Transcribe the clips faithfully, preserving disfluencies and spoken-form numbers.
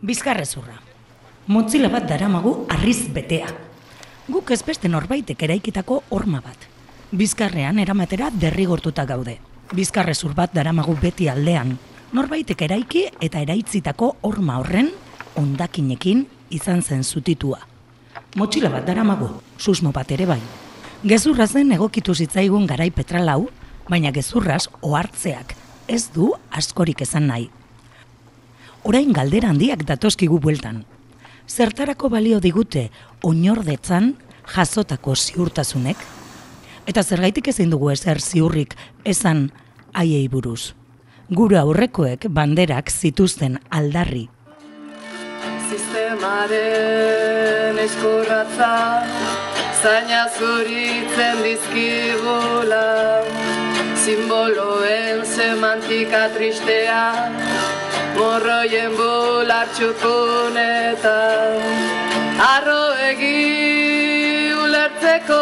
Bizkarrezurra. Motzila bat daramagu harriz betea. Guk ez beste norbaitek eraikitako horma bat. Bizkarrean eramatera derrigortuta gaude. Bizkarrezur bat daramagu beti aldean. Norbaitek eraiki eta eraitzitako horma horren hondakinekin izan zen zutitua. Motxila bat daramagu, susmo bat ere bai. Gezurra zen egokitu zitzaigun garai petralau, baina gezurraz ohartzeak ez du askorik esan nahi. Orain galdera handiak datozkigu bueltan. Zertarako balio digute oinordetzan jasotako ziurtasunek? Eta zergaitik ezin dugu ezer ziurrik esan haiei buruz. Gure aurrekoek banderak zituzten aldarri. Sistemaren eskorratza, zaina zuritzen dizkigula, simboloen semantika tristea, morroien bular txukunetan, arroegi ulertzeko,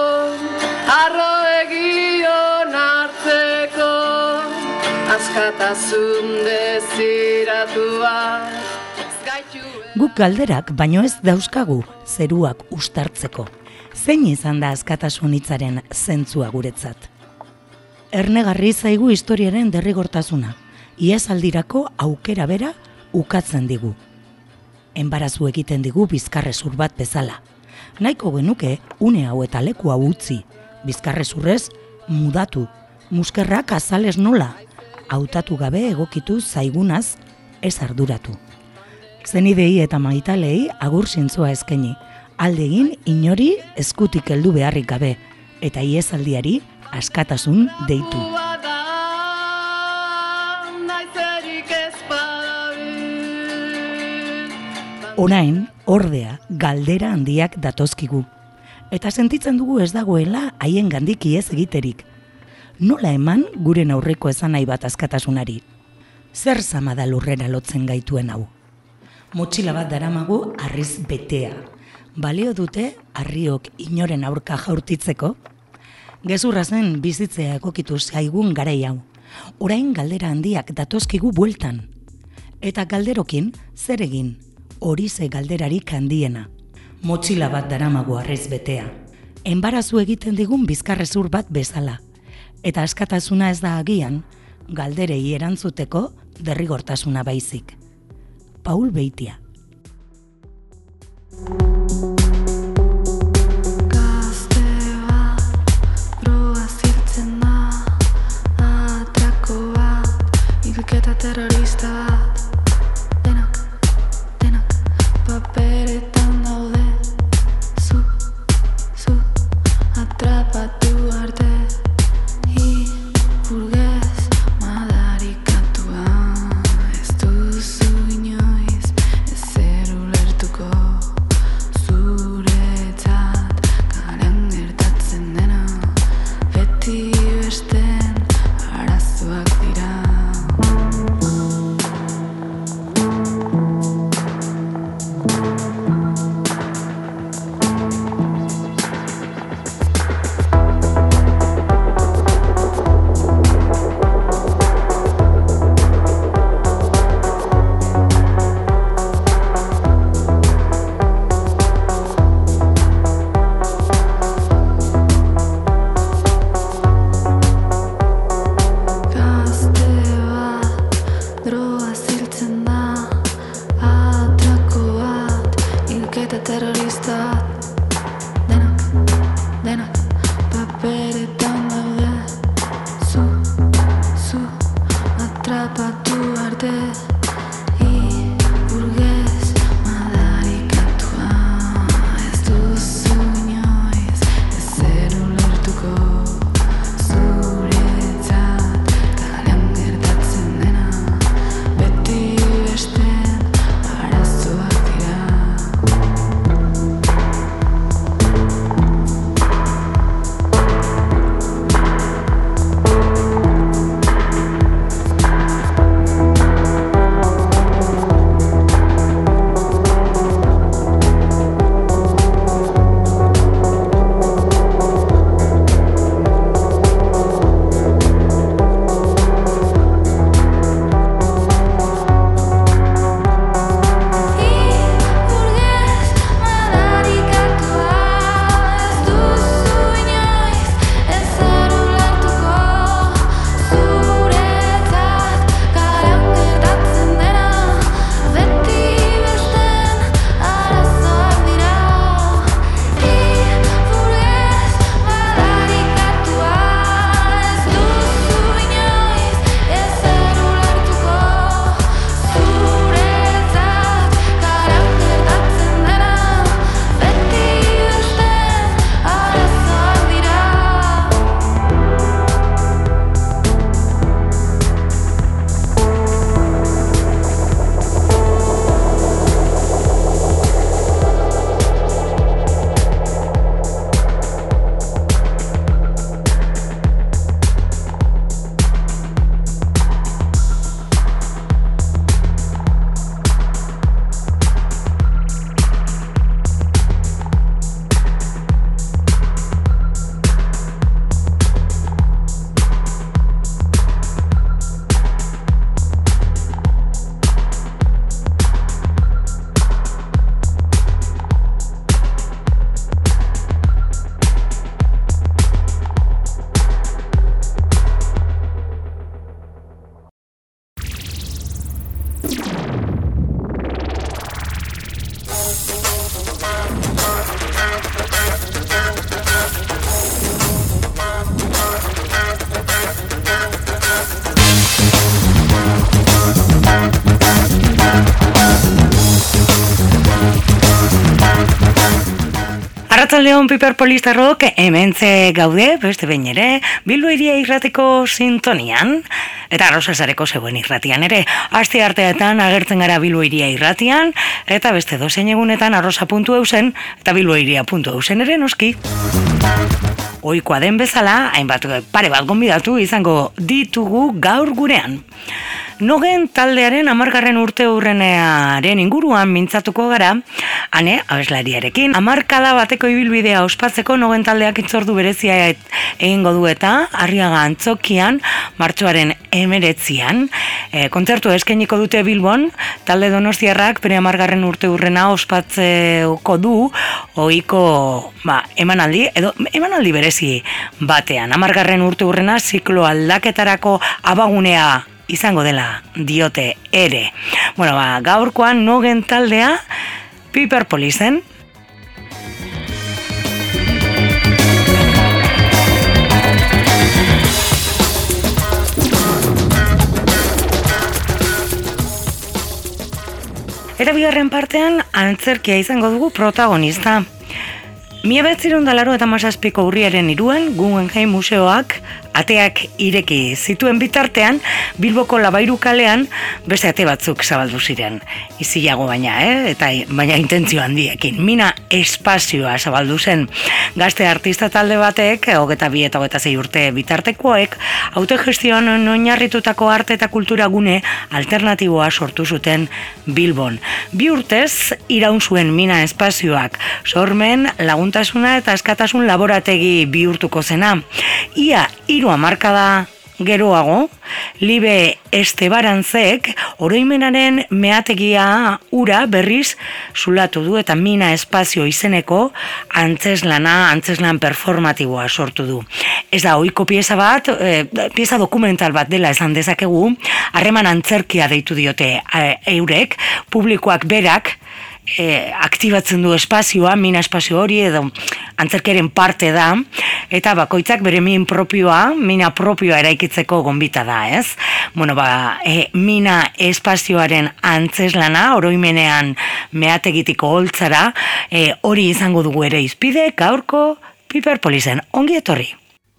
arroegi onartzeko, askatasun desiratua. Guk galderak baino ez dauzkagu zeruak ustartzeko. Zein izan da askatasun hitzaren zentzua guretzat? Ernegarri zaigu historiaren derrigortasuna, iazaldirako aukera bera ukatzen digu. Enbarazu egiten digu bizkarrezur bat bezala. Nahiko genuke une hau eta leku hau utzi, bizkarrezurrez mudatu, muskerrak azales nola, hautatu gabe egokitu zaigunaz ez arduratu. Zenidei eta maitalei agur zintzoa eskaini, aldegin inori eskutik heldu beharrik gabe, eta iezaldiari askatasun deitu. Orain, ordea, galdera handiak datozkigu, eta sentitzen dugu ez dagoela haien gandik iez egiterik. Nola eman guren aurreko esan nahi bat askatasunari? Zer zama da lurrera lotzen gaituen hau? Motxila bat daramagu harriz betea. Balio dute harriok inoren aurka jaurtitzeko? Gezurra zen bizitzea egokitu zaigun garai hau. Orain galdera handiak datozkigu bueltan. Eta galderokin zer egin? Horize galderarik handiena. Motxila bat daramagu harriz betea. Enbarazu egiten digun bizkarrezur bat bezala. Eta askatasuna ez da agian, galderei erantzuteko derrigortasuna baizik. Paul Beitia. Terrorista bat, denok, denok, paperetan daude, zu, zu, atrapatu arte, hi, burgez, madarikatua, ez duzu inoiz, ezer ulertuko, zuretzat, karen gertatzen dena, beti besten arazoak dira. Arratsaldeon Piperpolistarrok, hementze gaude, beste behin ere, Bilbo Hiria irrateko sintonian, eta Arrosasareko zegoen irratian ere, aste arteetan agertzen gara Bilbo Hiria irratian, eta beste dozein egunetan arrosa puntu eusen, eta bilbohiria puntu eusen ere noski. Ohikoa den bezala, hainbat pare bat gonbidatu izango ditugu gaur gurean. Nogen taldearen hamargarren urte hurrenaren inguruan mintzatuko gara, ane, abeslariarekin. Hamarkada bateko ibilbidea ospatzeko Nogen taldeak itzordu berezia egingo du eta Arriaga Antzokian, martxoaren emeretzian, e, kontzertu eskainiko dute Bilbon, talde donostiarrak bere hamargarren urte hurrena ospatzeko du, ohiko ba, emanaldi, edo emanaldi berezi batean. Hamargarren urte hurrena ziklo aldaketarako abagunea izango dela diote ere. Bueno, ba, gaurkoan Nogen taldea Piperpolisen. Eta bigarren partean antzerkia izango dugu protagonista. Mila bederatziehun eta laurogeita hamazazpiko urriaren hiruan Guggenheim museoak ateak ireki zituen bitartean, Bilboko Labairu kalean beste ate batzuk zabaldu ziren. Izilago baina, eh? Eta baina intentzio handiekin. Mina espazioa zabaldu zen. Gazte artista talde batek, hogeita bi eta hogeita sei urte bitartekoek, autogestioan oinarritutako arte eta kultura gune alternatiboa sortu zuten Bilbon. Bi urtez iraun zuen Mina espazioak, sormen, laguntasuna eta askatasun laborategi bihurtuko zena. Ia hiru hamarkada geroago, Libe Estebarantzek oroimenaren meategia ura berriz zulatu du eta Mina espazio izeneko antzeslana, antzeslan performatiboa sortu du. Ez da ohiko pieza bat, e, pieza dokumental bat dela esan dezakegu, harreman antzerkia deitu diote e, eurek, publikoak berak, E, aktibatzen du espazioa, Mina espazio hori edo antzerkeren parte da, eta bakoitzak bere min propioa, Mina propioa eraikitzeko gonbita da, ez? Bueno, ba, e, Mina espazioaren antzeslana, oroimenean meategitiko holtzara, e, hori izango dugu ere izpide, gaurko Piperpolisen. Ongi etorri!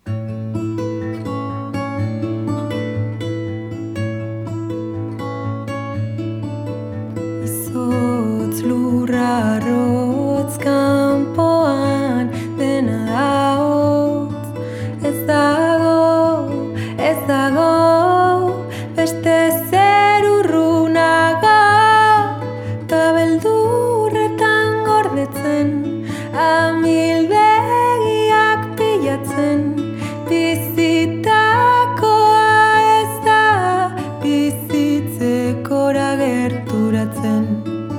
Lurrarotz kanpoan dena da hotz, ez dago, ez dago, beste zer urrunago, ta beldurretan gordetzen, amildegiak pilatzen, bizitakoa ez da, bizitzekora gerturatzen.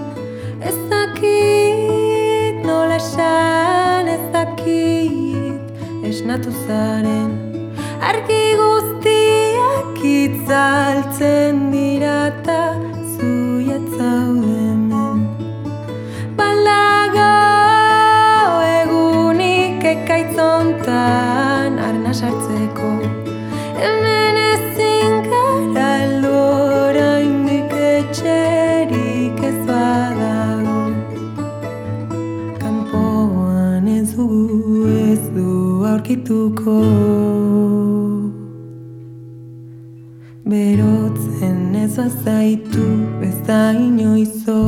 Nola esan ez dakit esnatu zaren, argi guztiak itzaltzen dira ta zuiat zaude hemen. Balago egunik ekaitzontan arna sartzeko, hemen ezin gara heldu oraindik etxerik ez badago. Ez du aurkituko, berotzen ez bazaitu ez da inoizo.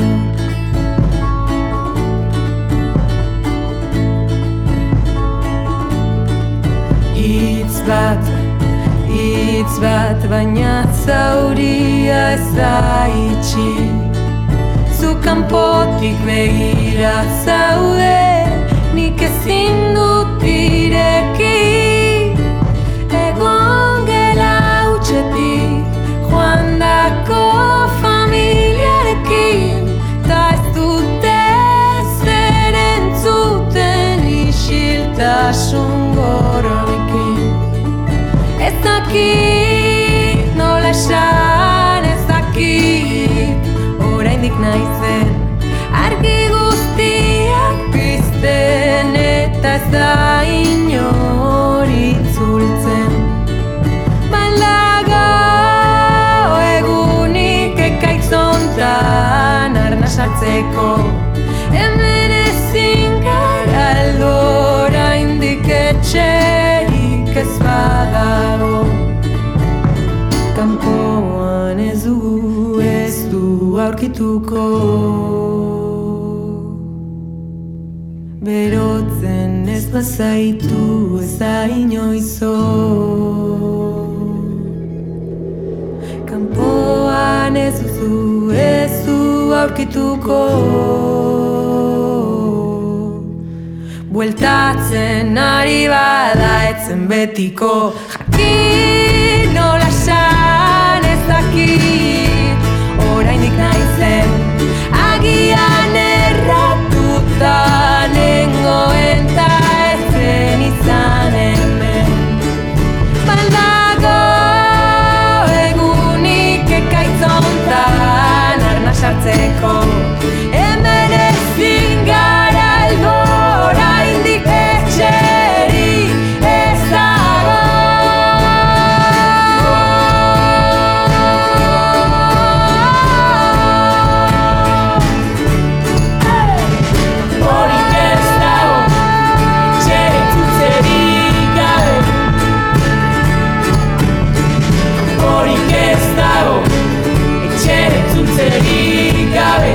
Hitz bat, hitz bat, baina zauria ez da itxi. Zu kanpotik begira zaude, nik ezin dut ireki, egon gela hutsetik, joan dako familiarekin, ta ez dute zer entzuten isiltasun gororekin. Ez dakit nola esan, ez dakit oraindik naizen, argi guztiak pizten eta ez da inor itzultzen. Balago egunik ekaitzontan arna sartzeko, hemen ezin gara heldu aurkituko. Berotzen ez bazaitu ez da inoizo. Kanpoan ez duzu ez du aurkituko. Bueltatzen ari bada etzen betiko. Jakin nola esan ez dakit, oraindik naizen agian erratuta nengoen ta ezen izan hemen. Baldago egunik ekaitz hontan arna sartzeko, hemen ezin gara heldu, oraindik etxerik ez dago. Horik ez dago, etxerik itzultzerik gabe. Horik ez dago, etxerik itzultzerik gabe.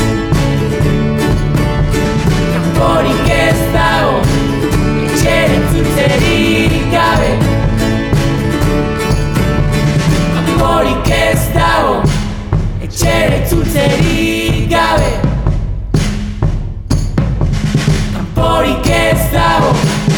Horik ez dago, etxerik itzultzerik gabe. Horik ez dago, etxerik itzultzerik gabe. Horik ez dago.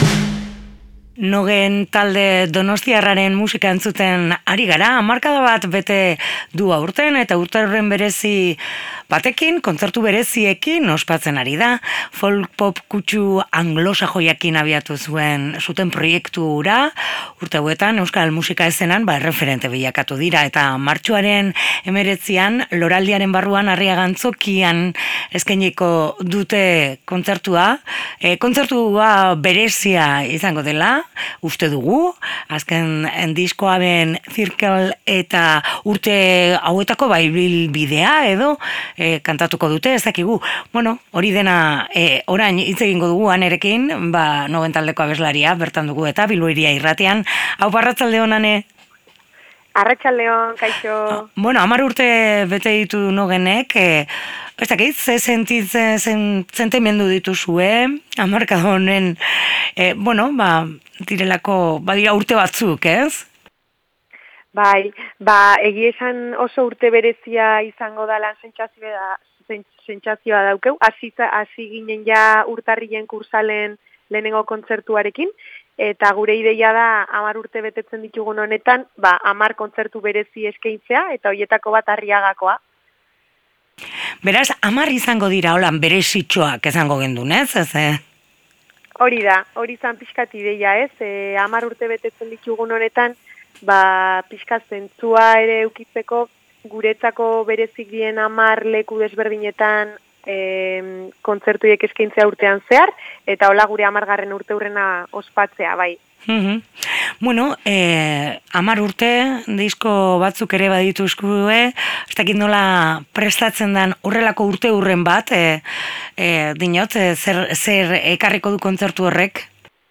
Nogen talde donostiarraren musika entzuten ari gara, hamarkada bat bete du aurten eta urte horren berezi batekin, kontzertu bereziekin ospatzen ari da. Folk pop kutsu anglosajoiakin abiatu zuen zuten proiektu hura, urte hauetan euskal musika ezenan ba, referente bilakatu dira eta martxoaren emeretzian loraldiaren barruan Arriagantzokian eskainiko dute kontzertua. E, kontzertua berezia izango dela, uste dugu, azken diskoaren Circle eta urte hauetako bai bidea edo e, kantatuko dute, ez dakigu. Bueno, hori dena e, orain hitz egingo dugu anerekin, ba, Nogen taldeko abeslaria bertan dugu eta Bilbo Hiria irratian. Hau arratsalde honane. Arratsaldeon, kaixo. Bueno, hamar urte bete ditu Nogenek, e, ez dakit, ze sentitzen zen, sentimendu dituzue, hamarkada honen, e, bueno, ba, direlako, badira urte batzuk, ez? Bai, ba, egia esan oso urte berezia izango da lan sentsazioa sentsazioa daukeu. Hasi hasi ginen ja urtarrilen kursalen lehenengo kontzertuarekin, eta gure ideia da hamar urte betetzen ditugun honetan, ba, hamar kontzertu berezi eskaintzea, eta hoietako bat Arriagakoa. Beraz, hamar izango dira, holan, berezitxoak izango gendun, ez? ez eh? Hori da, hori zan pixkat ideia, ez? E, hamar urte betetzen ditugun honetan, ba, pixkat zentzua ere eukitzeko, guretzako berezik dien hamar leku desberdinetan e, kontzertuiek eskaintzea urtean zehar, eta hola gure hamargarren urte hurrena ospatzea, bai. Mm-hmm. Bueno, eh, amar urte, disko batzuk ere badituzkue, ez dakit nola prestatzen den horrelako urte hurren bat, eh, eh, dinot, eh, zer, zer ekarriko du kontzertu horrek?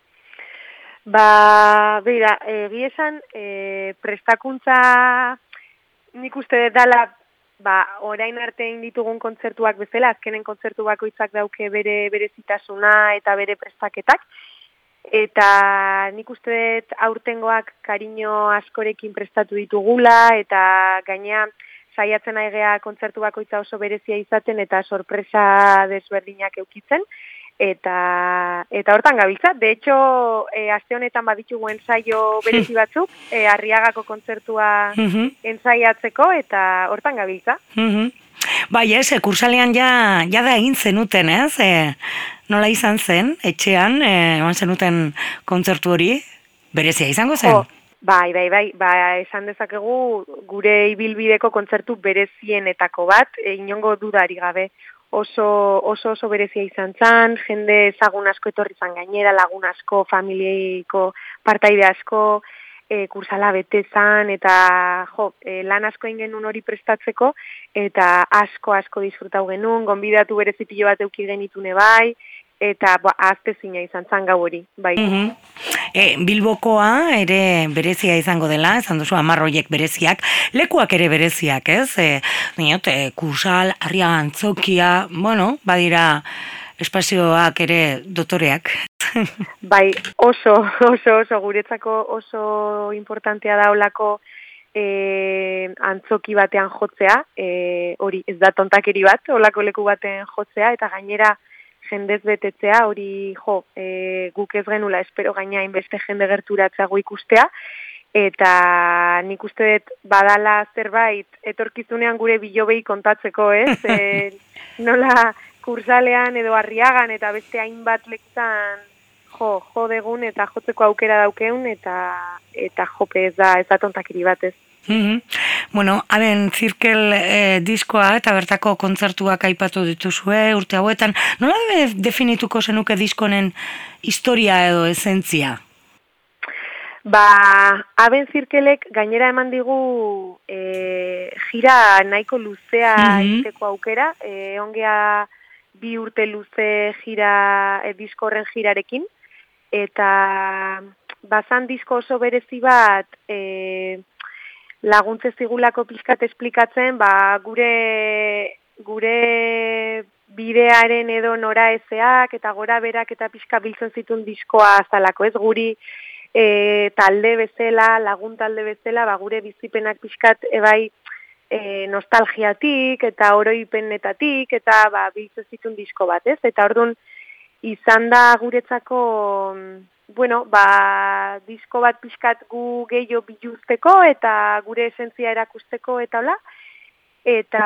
Ba, beira, egia esan, e, prestakuntza nik uste dela, ba, orain arte egin ditugun kontzertuak bezala, azkenen kontzertu bakoitzak dauke bere berezitasuna eta bere prestaketak, eta nik uste dut aurtengoak kariño askorekin prestatu ditugula, eta gaina saiatzen aigea kontzertu bakoitza oso berezia izaten eta sorpresa desberdinak eukitzen, eta eta hortan gabiltza. De hecho, e, aste honetan baditugu ensaio berezi batzuk, e, Arriagako kontzertua mm-hmm. ensaiatzeko, eta hortan gabiltza. Mm-hmm. Bai, ez, kursalean ja, ja da egin zenuten, ez? E, nola izan zen, etxean, e, eman zenuten kontzertu hori, berezia izango zen? Oh, bai, bai, bai, ba, esan dezakegu gure ibilbideko kontzertu berezienetako bat, e, inongo dudari gabe. Oso, oso oso berezia izan zen, jende ezagun asko etorri zan gainera, lagun asko, familieiko partaide asko, e, kursala bete zan, eta jo, e, lan asko egin genuen hori prestatzeko, eta asko asko disfrutau genuen, gonbidatu berezi pilo bat euki genitune bai, eta ba, ahaztezina izan zan gau hori, bai. Mhm. E, Bilbokoa ere berezia izango dela, esan duzu amarroiek bereziak, lekuak ere bereziak, ez? E, Niot, e, Kursal, Arriaga Antzokia, bueno, badira espazioak ere dotoreak. Bai, oso, oso, oso, guretzako oso importantea da olako e, antzoki batean jotzea, e, hori ez da tontakeri bat, olako leku batean jotzea, eta gainera jendez betetzea, hori jo, e, guk ez genula espero gaina inbeste jende gerturatzeago ikustea, eta nik uste dut badala zerbait etorkizunean gure bilobei kontatzeko, ez? E, nola Kursalean edo Arriagan eta beste hainbat lekutan jo, jo degun eta jotzeko aukera daukeun eta eta jope ez da, ez da tontakiri bat ez. Mm-hmm. Bueno, haren zirkel eh, diskoa eta bertako kontzertuak aipatu dituzue urte hauetan. Nola de, definituko zenuke diskonen historia edo esentzia? Ba, haben zirkelek gainera eman digu e, jira nahiko luzea mm-hmm. izteko aukera, e, ongea bi urte luze jira, e, disko horren jirarekin, eta bazan disko oso berezi bat e, laguntze zigulako pixkat esplikatzen, ba, gure, gure bidearen edo nora ezeak eta gora berak eta pixka biltzen zituen diskoa azalako, ez guri e, talde bezala, lagun talde bezala, ba, gure bizipenak pixkat ebai e, nostalgiatik eta oroipenetatik eta ba, biltzen zituen disko bat, ez? Eta orduan izan da guretzako, bueno, ba, disko bat pixkat gu gehiago biluzteko eta gure esentzia erakusteko eta hola, eta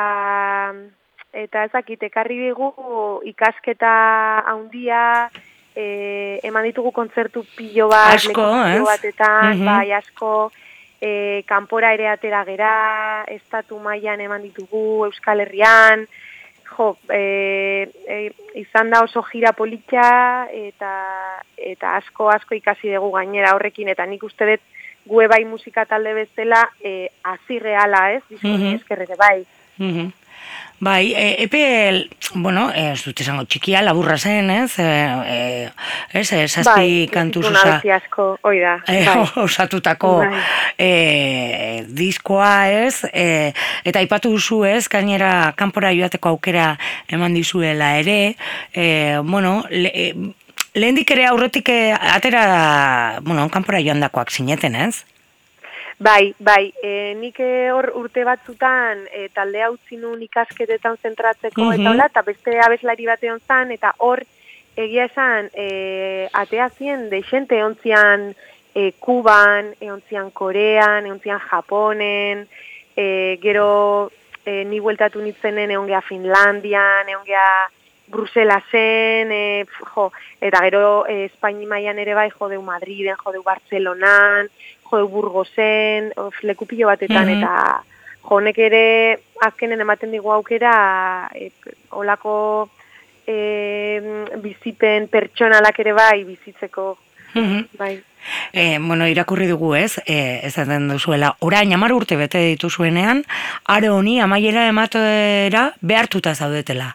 eta ezakit, ekarri digu ikasketa handia, e, eman ditugu kontzertu pilo bat, asko, pilo batetan, mm-hmm. bai, asko, e, kanpora ere atera gera, estatu mailan eman ditugu, Euskal Herrian, jo, e, e, izan da oso jira politxa eta eta asko asko ikasi dugu gainera horrekin, eta nik uste dut gue bai musika talde bezala e, hazi reala, ez? Diskoni mm-hmm. eskerrere bai. Mm-hmm. Bai, e, epe, bueno, ez dut esango txikia, laburra zen, ez? E, e, ez, ez, zazpi bai, kantuz osa, asko, oi da, e, bai. osatutako bai. e, diskoa, ez? E, eta aipatu duzu, ez? Gainera, kanpora joateko aukera eman dizuela ere, e, bueno, le, e, lehendik ere aurretik atera, bueno, kanpora joan dakoak zineten, ez? Bai, bai, e, nik hor urte batzutan e, taldea utzi nun ikasketetan zentratzeko mm-hmm. eta hola, eta beste abeslari bat egon zan, eta hor egia esan e, atea zien deixente egontzian e, Kuban, egontzian Korean, egontzian Japonen, e, gero e, ni bueltatu nintzenen egon gea Finlandian, egon gea Bruselasen, e, jo, eta gero e, Espaini mailan ere bai jodeu Madriden, jodeu Barcelonan, jodeu Burgosen, of, lekupillo batetan, mm-hmm. eta jonek ere azkenen ematen digu aukera e, olako e, bizipen pertsonalak ere bai bizitzeko, mm-hmm. bai. E, bueno, irakurri dugu ez, e, ezaten duzuela, orain hamar urte bete dituzuenean, aro honi amaiera ematera behartuta zaudetela.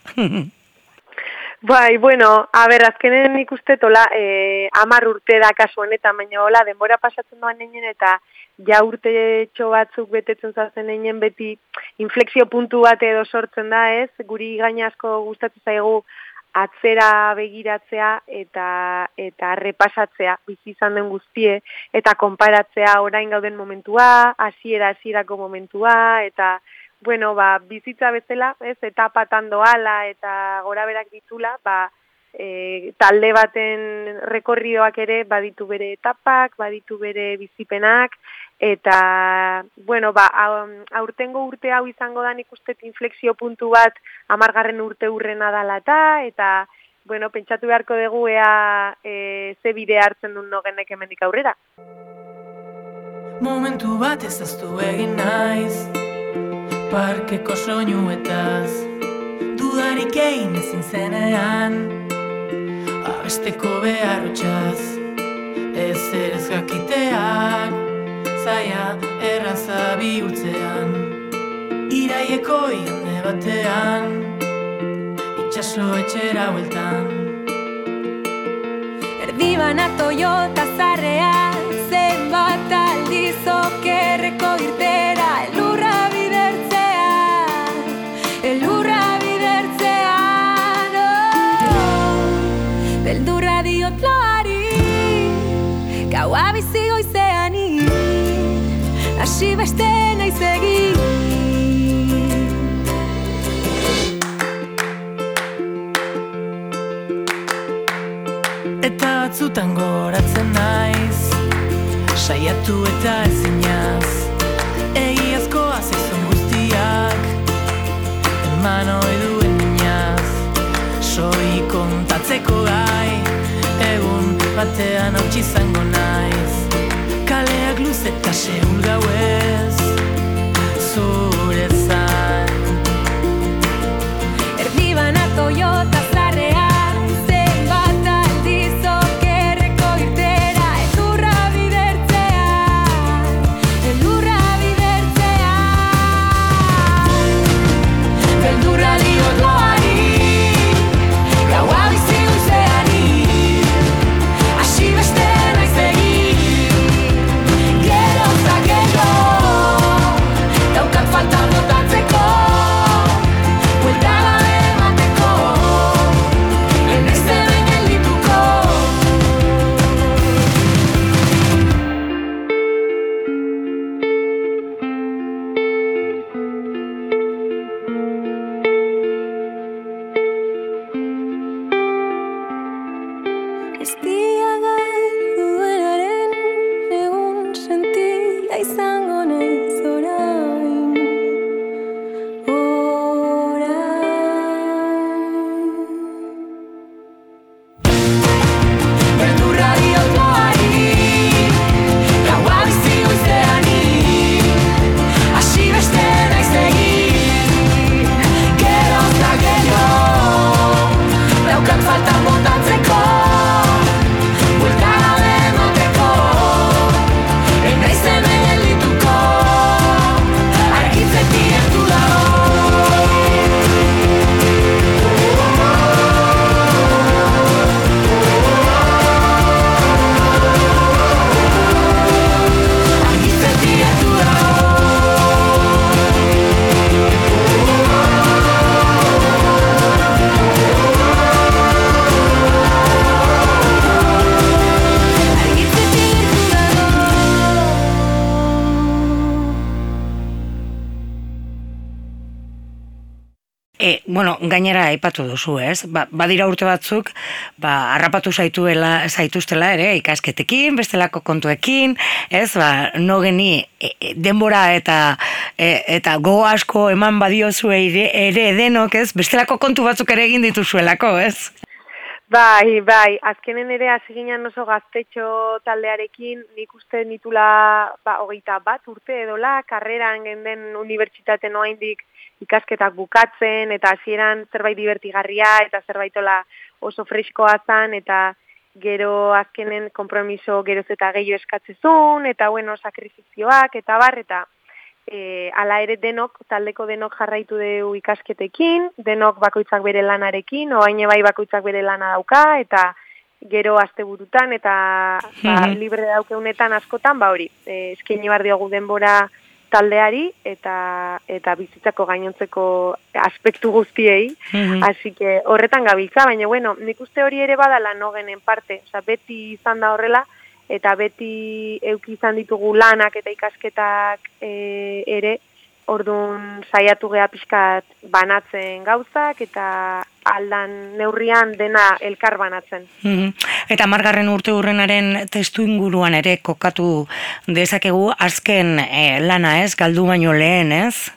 Bai, bueno, a ber, azkenen ikuste tola, eh, amar urte da kasu honetan, baina hola, denbora pasatzen doan neinen eta ja urte txo batzuk betetzen zazen neinen beti inflexio puntu bat edo sortzen da, ez? Guri gaina asko gustatzen zaigu atzera begiratzea eta eta repasatzea bizi izan den guztie eta konparatzea orain gauden momentua, hasiera hasierako momentua eta bueno, ba, bizitza bezala, ez, etapatan doala eta gora berak ditula, ba, e, talde baten rekorridoak ere baditu bere etapak, baditu bere bizipenak, eta, bueno, ba, aurtengo urte hau izango da nik uste inflexio puntu bat amargarren urte hurrena dalata, eta, bueno, pentsatu beharko dugu ea e, ze bide hartzen duen nogenek hemendik aurrera. Momentu bat ezaztu egin naiz, parkeko soinuetaz, dudarik egin ezin zenean, abesteko beharrotxaz, ez ere ez jakiteak, zaila erraza bihurtzean, iraieko jende batean, itxaso etxera bueltan, Erdibana Toyota zarrean, zenbat aldiz okerreko irtera, elurra bidertzean, elurra bidertzean, oh, beldurra diot loari, gaua bizi goizean hasi beste naiz egin. Eta batzutan goratzen naiz, saiatu eta ezinaz, egiazkoa zaizun guztiak, eman ohi duen minaz, soi kontatzeko gai, egun batean hautsi izango naiz, kaleak luze eta seul gauez, zure zain. Erdibana Toyota zarrean, zenbat aldiz okerreko irtera, elurra bidertzean, elurra bidertzean. Beldurra diot loari, gaua bizi goizeani, hasi beste naiz egin. Gero eta gero, daukat falta botatzeko, buelta gabe emateko, lehen naiz hemen geldituko. Estia galdu duenaren egun sentia izango naiz orain, orain. Beldurra diot loari, gaua bizi goizeani, hasi beste naiz egin. Gero eta gero, daukat falta botatzeko, buelta gabe emateko, lehen naiz hemen geldituko, argitzetik gertu dago. Argitzetik gertu dago. Argitzetik gertu dago. E, bueno, gainera aipatu duzu, ez? Ba, badira urte batzuk, ba, harrapatu zaituela, zaituztela ere, ikasketekin, bestelako kontuekin, ez? Ba, no geni e, e, denbora eta e, eta go asko eman badiozu ere, ere denok, ez? Bestelako kontu batzuk ere egin dituzuelako, ez? Bai, bai, azkenen ere hasi ginen oso gaztetxo taldearekin, nik uste nitula ba, hogeita bat urte edola, karreran genden unibertsitaten oraindik ikasketak bukatzen, eta hasieran zerbait divertigarria, eta zerbaitola oso freskoa zan, eta gero azkenen konpromiso geroz eta gehiago eskatzezun, eta bueno, sakrifizioak, eta bar, eta e, ala ere denok, taldeko denok jarraitu deu ikasketekin, denok bakoitzak bere lanarekin, oain bai bakoitzak bere lana dauka, eta gero asteburutan, eta ba, libre daukeunetan askotan, ba hori, e, eskaini behar diogu denbora taldeari eta eta bizitzako gainontzeko aspektu guztiei, mm-hmm. Así que horretan gabiltza, baina bueno, nik uste hori ere badala nogenen parte, osea beti izan da horrela, eta beti euki izan ditugu lanak eta ikasketak e, ere, orduan saiatu gea pixkat banatzen gauzak, eta aldan neurrian dena elkar banatzen. Mm-hmm. Eta margarren urte hurrenaren testu inguruan ere kokatu dezakegu azken eh, lana, ez? Galdu baino lehen, ez?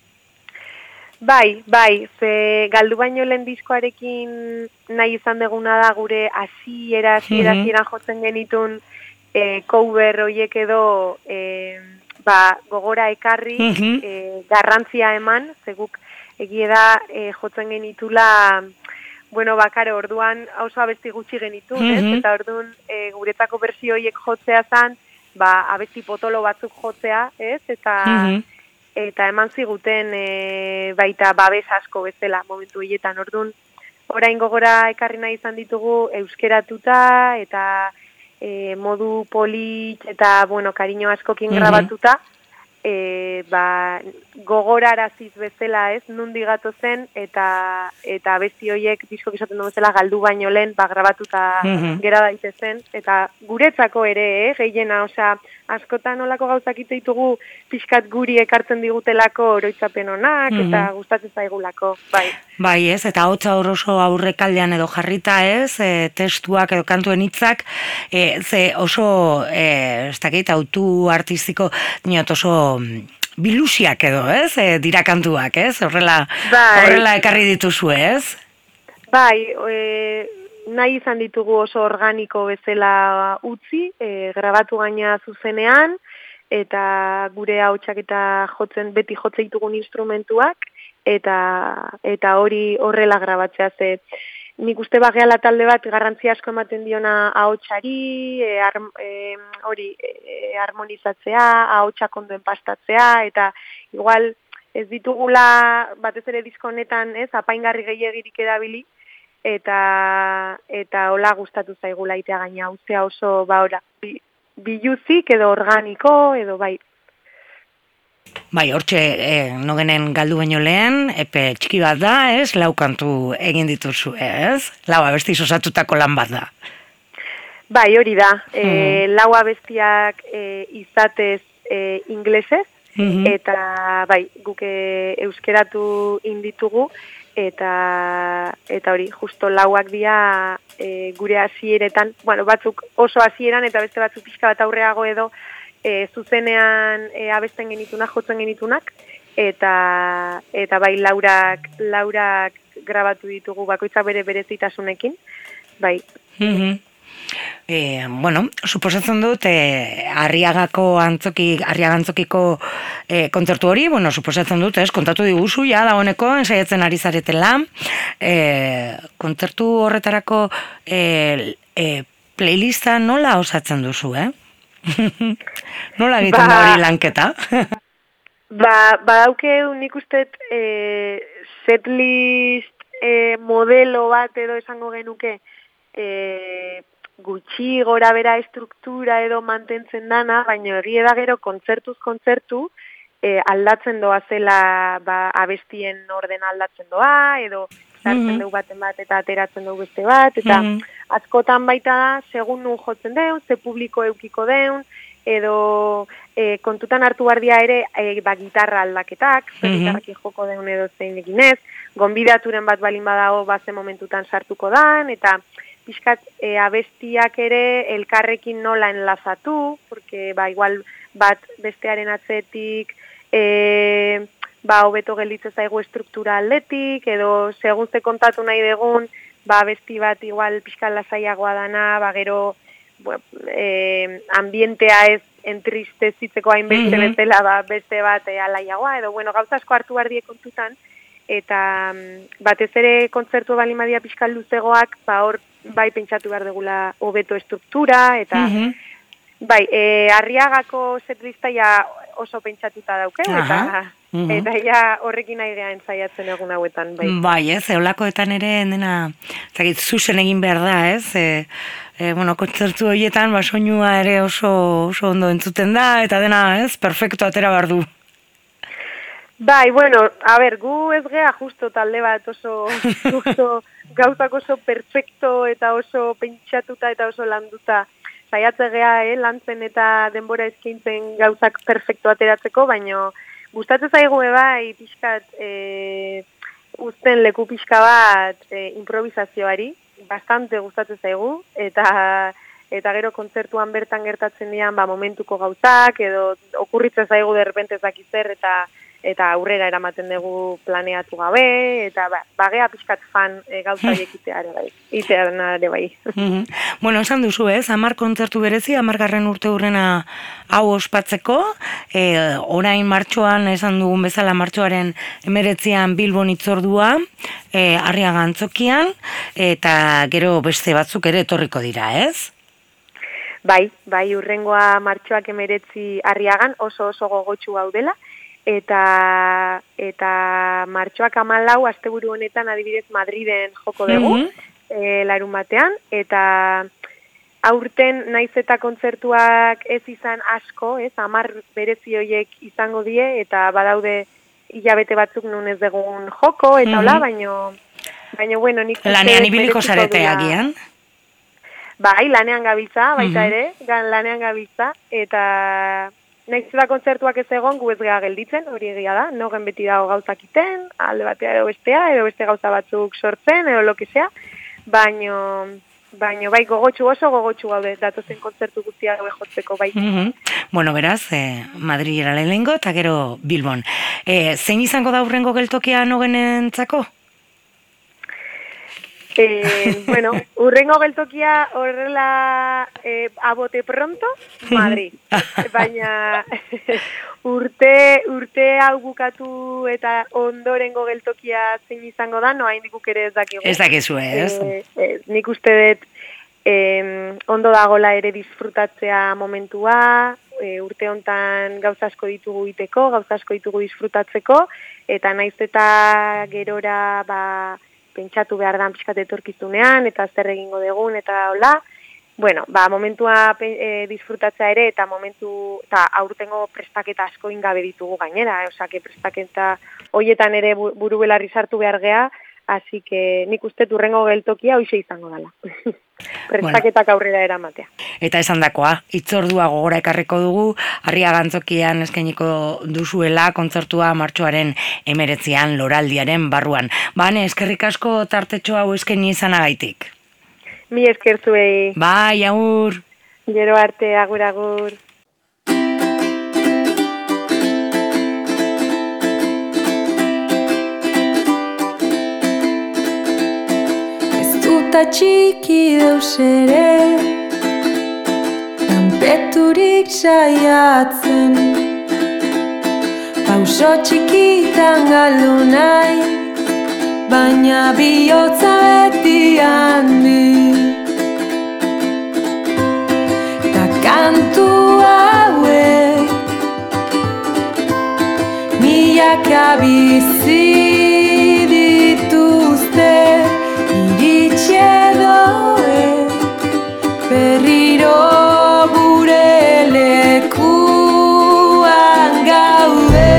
Bai, bai, ze galdu baino lehen diskoarekin nahi izan deguna da gure hasiera hasiera mm-hmm. jotzen genitun e, cover hoiek edo e, ba, gogora ekarri, mm-hmm. e, garrantzia eman, zeguk egie da e, jotzen genitula, bueno, bakare, orduan oso abesti gutxi genitun, mm-hmm. ez? Eta orduan e, guretzako bersio horiek jotzea zan, ba, abesti potolo batzuk jotzea, ez? Eta, mm-hmm. eta eman ziguten e, baita babes asko bezala momentu horietan, orduan, orain gogora ekarri nahi izan ditugu euskeratuta eta e, modu polit eta, bueno, kariño askokin Mhm. grabatuta, e, ba, gogoraraziz bezala, ez, nundi gato zen, eta eta abesti horiek diskok esaten du bezala galdu baino lehen, ba, grabatuta Mhm. gera daitezen, eta guretzako ere, eh, gehiena, osea, askotan olako gauzak ite ditugu pixkat guri ekartzen digutelako oroitzapen onak, Mhm. eta gustatzen zaigulako, bai. Bai, ez, eta hotza hor oso aurrekaldean edo jarrita, ez, e, testuak edo kantuen hitzak, e, ze oso, e, ez dakit, autu artistiko, dinot oso mm, bilusiak edo, ez, e, dira kantuak, ez, horrela, Bai. horrela ekarri dituzu, ez? Bai, e, nahi izan ditugu oso organiko bezala utzi, e, grabatu gaina zuzenean, eta gure ahotsak eta jotzen, beti jotze ditugun instrumentuak, eta eta hori horrela grabatzea ze. Nik uste bageala talde bat garrantzi asko ematen diona ahotsari, e, ar, e, hori e, harmonizatzea, ahotsak ondo enpastatzea, eta igual ez ditugula batez ere disko honetan, ez, apaingarri gehiegirik erabili, eta eta hola gustatu zaigula itea gaina uzea oso ba ora bi, biluzik edo organiko edo bai. Bai, hortxe, e, nogenen galdu baino lehen, epe txiki bat da, ez, lau kantu egin dituzu, ez? Lau abestiz osatutako lan bat da. Bai, hori da, e, lau abestiak e, izatez e, inglesez, Mhm. eta bai, guk e, euskeratu inditugu, eta eta hori, justo lauak dira e, gure hasieretan, bueno, batzuk oso hasieran eta beste batzuk pixka bat aurreago edo e, zuzenean e, abesten genitunak, jotzen genitunak, eta eta bai, laurak, laurak grabatu ditugu bakoitza bere berezitasunekin, bai. Mhm. E, bueno, suposatzen dut, e, Arriagako antzoki, Arriaga antzokiko e, kontzertu hori, bueno, suposatzen dut, ez, kontatu diguzu, ja, dagoeneko, ensaiatzen ari zaretela, e, kontzertu horretarako e, e, playlista nola osatzen duzu, eh? Nola egiten da hori lanketa? Ba, badauke nik uste e, setlist e, modelo bat edo esango genuke e, gutxi gora bera estruktura edo mantentzen dana, baina egia da gero kontzertuz kontzertu e, aldatzen doa zela ba, abestien orden aldatzen doa, edo sartzen Mhm. dugu baten bat eta ateratzen dugu beste bat, eta Mhm. askotan baita da, segun nun jotzen deun, ze publiko eukiko deun, edo e, kontutan hartu bardia ere e, ba, gitarra aldaketak, zer Mhm. gitarrakin joko deun edo zein eginez, gonbidaturen bat balin badago baze momentutan sartuko dan, eta pixkat e, abestiak ere elkarrekin nola enlazatu, porque ba, igual bat bestearen atzetik e, ba, hobeto gelditzen zaigu estruktura aldetik, edo segun ze kontatu nahi degun, ba, abesti bat igual pixkat lasaiagoa dana, ba, gero bueno, e, ambientea ez entristezitzeko hainbeste Mhm. bezala, ba, beste bat e, alaiagoa, edo bueno, gauza asko hartu behar die kontutan, eta mm, batez ere kontzertu bali madia pixkat luzegoak, ba, hor bai pentsatu behar degula hobeto estruktura, eta Mhm. bai, e, Arriagako setlista ja oso pentsatuta dauke, Aha. eta, Mhm. eta ja horrekin nahi geha entzaiatzen egun hauetan, bai. Bai, ez, eolakoetan ere dena, zakit, zuzen egin behar da, ez? E, e, bueno, kontzertu horietan, ba, soinua ere oso, oso ondo entzuten da, eta dena, ez, perfecto atera behar du. Bai, bueno, a ber, gu ez gea justo talde bat oso, oso gauzak oso perfecto eta oso pentsatuta eta oso landuta saiatze gea, eh, lantzen eta denbora eskaintzen gauzak perfecto ateratzeko, baino gustatzen zaigu bai pixkat e, uzten leku pixka bat e, improvisazioari, bastante gustatzen zaigu, eta eta gero kontzertuan bertan gertatzen dian ba, momentuko gauzak, edo okurritzen zaigu derrepente ez dakit zer, eta eta aurrera eramaten dugu planeatu gabe, eta ba, bagea pixkat fan e, gauza horiek itea ere bai, itea ere bai. Mhm. Bueno, esan duzu, ez, hamar kontzertu berezi, hamargarren urte hurrena hau ospatzeko, e, orain martxoan, esan dugun bezala martxoaren emeretzian Bilbon itzordua, e, Arriaga antzokian, eta gero beste batzuk ere etorriko dira, ez? Bai, bai, urrengoa martxoak emeretzi Arriagan oso oso gogotsu gaudela, eta eta martxoak hamalau asteburu honetan adibidez Madriden joko dugu, mm -hmm. e, larun batean, eta aurten naiz eta kontzertuak ez izan asko, ez, hamar berezi horiek izango die, eta badaude hilabete batzuk nun ez dugun joko, eta hola, mm -hmm. baino, baino, bueno, nik... Lanean ibiliko zarete agian? Bai, lanean gabiltza, baita Mhm. ere, gan lanean gabiltza, eta naiz eta kontzertuak ez egon, gu ez gara gelditzen, hori egia da, nogen beti dago gauzak iten, alde batea edo bestea, edo beste gauza batzuk sortzen, edo lo que sea, baino, baino, bai, gogotxu oso gogotxu gaude, datozen kontzertu guztia gabe jotzeko, bai. Mhm. Bueno, beraz, eh, Madrilera lehenengo eta gero Bilbon. Eh, zein izango da hurrengo geltokia nogenentzako? Eh, bueno, urrengo geltokia horrela eh, abote pronto, Madrid. Baina urte urte hau bukatu eta ondorengo geltokia zein izango da, no hain dikuk ere ez dakigu. Ez dakizu, ez? Eh, eh, nik uste dut eh, ondo dagola ere disfrutatzea momentua, eh, urte hontan gauza asko ditugu iteko, gauza asko ditugu disfrutatzeko, eta naiz eta gerora ba pentsatu behar da pixkat etorkizunean, eta zer egingo dugun, eta hola. Bueno, ba, momentua e, disfrutatzea ere, eta momentu, eta aurtengo prestaketa asko ingabe ditugu gainera, osea, que prestaketa hoietan ere buru belarri sartu behar gea, así que nik uste urrengo geltokia hoixe izango dela. Prestaketak bueno. Aurrera eramatea. Eta esan dakoa, itzordua gogora ekarriko dugu, Harria Gantzokian eskainiko duzuela kontzertua martxoaren emeretzian loraldiaren barruan. Bane, eskerrik asko tartetxo hau eskaini izanagaitik. Mi esker zuei. Bai, agur. Gero arte, agur, agur. Eta txiki deus ere lanpeturik saiatzen, pauso txikitan galdu nahi, baina bihotza beti handi. Ta kantu hauek milaka bizi dituzte, iritsi edoe berriro gure lekuan gaude.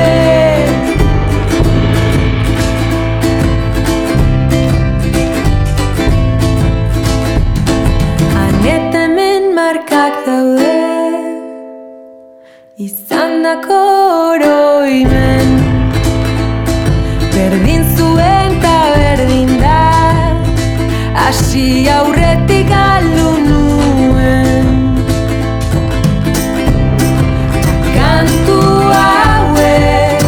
Anetemen markak daude izandako oroimen, berdin zuen ta berdin da, hasi aurretik galdu nuen. Kantu hauek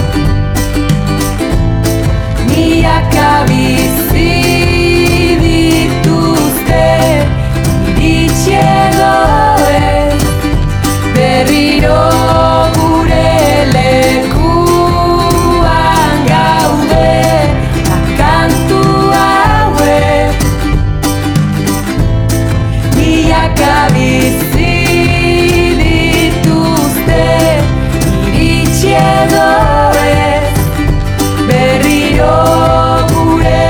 milaka bizi dituzte, iritsi edoez berriro gure lekuan gaude. Kantu hauek milaka bizi dituzte, iritsi edoez berriro gure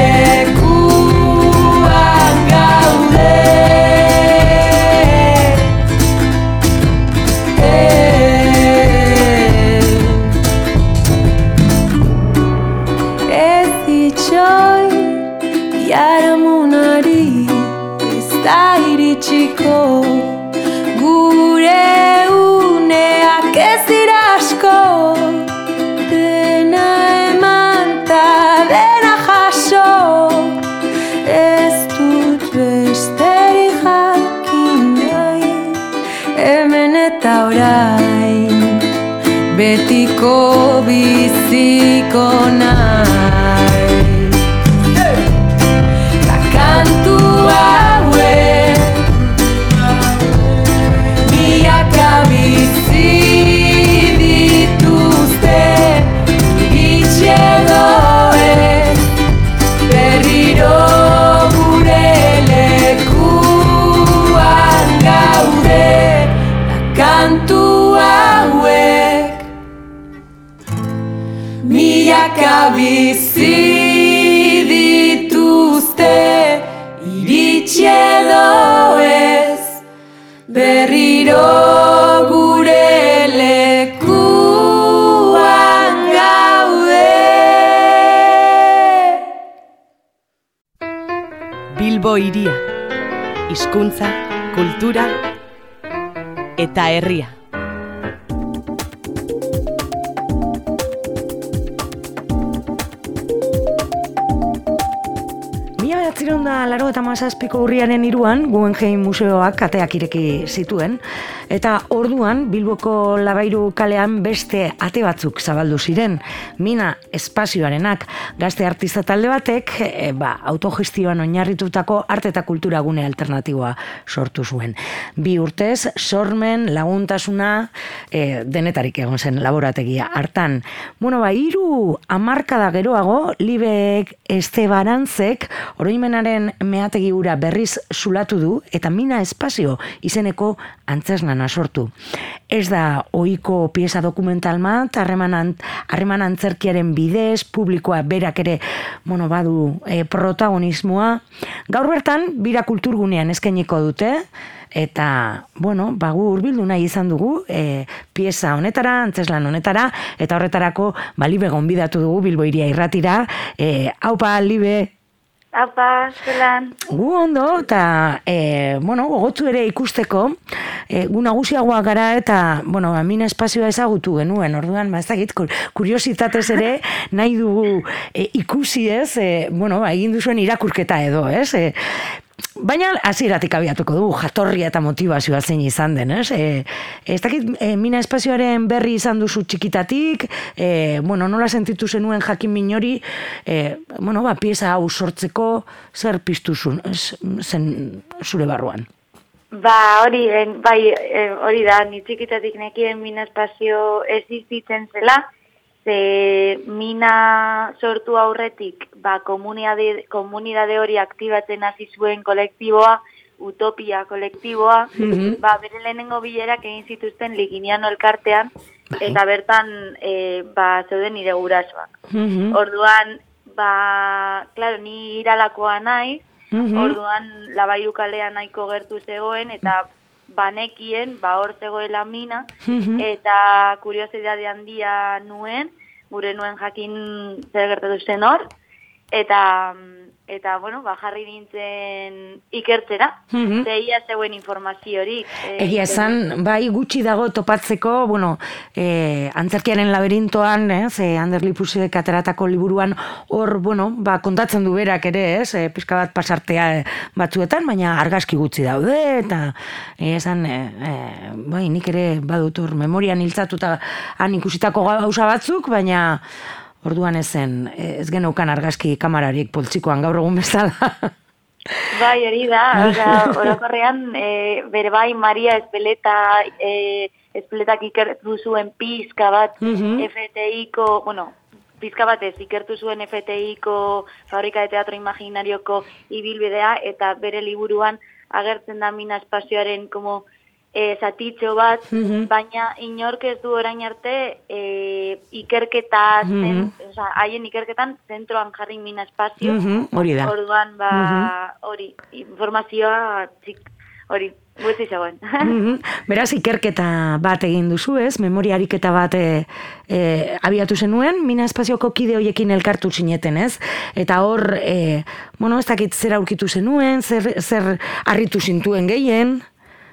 lekuan gaude. Ez itxoi biharamunari ez da iritsiko, gure uneak ez dira asko, dena eman ta dena jaso, ez dut besterik jakin nahi, hemen eta orain betiko biziko naiz. Ta kantu hauek milaka bizi dituzte, iritsi edoez berriro gure lekuan gaude. Ta kantu hauek bizi dituzte iritsi edo ez berriro gure lekuan gaude. Bilbo hiria, hizkuntza, kultura eta herria. Ziron da laro eta mazazpiko urriaren iruan Guggenheim Museoak ateak ireki zituen, eta orduan Bilboko Labairu kalean beste ate batzuk zabaldu ziren. Mina espazioarenak, gazte artista talde batek e, ba, autogestioan oinarritutako arte eta kultura gune alternatiboa sortu zuen. Bi urtez, sormen, laguntasuna, e, denetarik egon zen laborategia hartan. Bueno, ba, hiru hamarkada geroago, Libek Estebarantzek oroimenaren meategi hura berriz zulatu du eta Mina espazio izeneko antzesnana sortu. Ez da ohiko pieza dokumental bat, harreman harreman antzerkiaren bidez, publikoa berak ere, bueno, badu e, protagonismoa. Gaur bertan, bira kulturgunean eskainiko dute, eta, bueno, bagu hurbildu nahi izan dugu, e, pieza honetara, antzeslan honetara, eta horretarako, ba, Libe gonbidatu dugu Bilbo Hiria irratira. E, haupa, Libe! Apa, zelan. Gu ondo, eta, e, bueno, gogotzu ere ikusteko, e, gu nagusiagoa gara eta, bueno, Mina espazioa ezagutu genuen, orduan, ba, ez dakit, kuriositatez ere, nahi dugu e, ikusi ez, e, bueno, ba, egin duzuen irakurketa edo, ez? E, baina, hasieratik abiatuko dugu, jatorria eta motivazioa zein izan den, ez? E, ez dakit, e, Mina espazioaren berri izan duzu txikitatik, e, bueno, nola sentitu zenuen jakin minori, e, bueno, ba, pieza hau sortzeko, zer piztu zen zure barruan? Ba, hori, bai, hori da, ni txikitatik nekien Mina espazio existitzen zela, ze Mina sortu aurretik, ba, komunidade, komunidade hori aktibatzen hasi zuen kolektiboa, Utopia kolektiboa, mm-hmm. ba, bere lehenengo bilerak egin zituzten Liginiano elkartean, eta bertan, e, ba, zeuden nire gurasoak. Mm-hmm. Orduan, ba, klaro, ni iralakoa naiz, mm-hmm. orduan, Labairu kalean nahiko gertu zegoen, eta banekien, ba, hor zegoela Mina, mm-hmm. eta kuriosidade handia nuen, gure nuen jakin zer gertatu zen hor, eta, eta bueno, ba, jarri nintzen ikertzera, mm-hmm. zeia zeuen informaziorik. E, Egia esan, bai, gutxi dago topatzeko, bueno, e, antzerkiaren laberintoan, eh, ze Ander Lipusek ateratako liburuan, hor, bueno, ba, kontatzen du berak ere, ez, e, pizka bat pasartea e, batzuetan, baina argazki gutxi daude, eta e, esan, e, e, bai, nik ere badut hor memorian hiltzatuta han ikusitako gauza batzuk, baina orduan ezen, ez geneukan argazki kamararik poltsikoan gaur egun bezala. Bai, hori da, orokorrean, e, bere bai, Maria Espeleta, e, Espeletak ikertu zuen pizka bat, mm-hmm. F T I-ko, bueno, pizka bat ez, ikertu zuen F T I-ko Fabrika de Teatro Imaginarioko ibilbidea, eta bere liburuan agertzen da Mina espazioaren como E, zatitxo bat, mm-hmm. baina inork ez du orain arte e, ikerketa zen, mm-hmm. oza, haien ikerketan zentroan jarri Mina espazio, mm-hmm. hori da. Orduan, ba, mm-hmm. hori, informazioa, txik, hori, gutxi zegoen. Mm-hmm. Beraz, ikerketa bat egin duzu, ez? Memoria ariketa bat e, e, abiatu zenuen, Mina espazioko kide hoiekin elkartu zineten, ez? Eta hor, e, bueno, ez dakit zer aurkitu zenuen, zer, zer harritu zintuen gehien?